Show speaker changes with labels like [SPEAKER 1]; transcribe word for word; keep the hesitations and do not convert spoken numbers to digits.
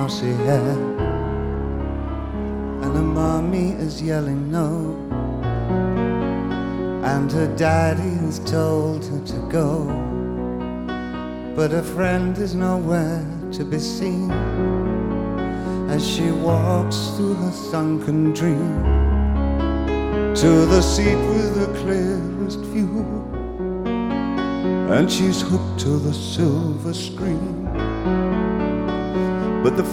[SPEAKER 1] mousy hair, and her mommy is yelling no, and her daddy has told her to go, but her friend is nowhere to be seen as she walks through her sunken dream to the seat with the clearest view, and she's hooked to the silver screen. But the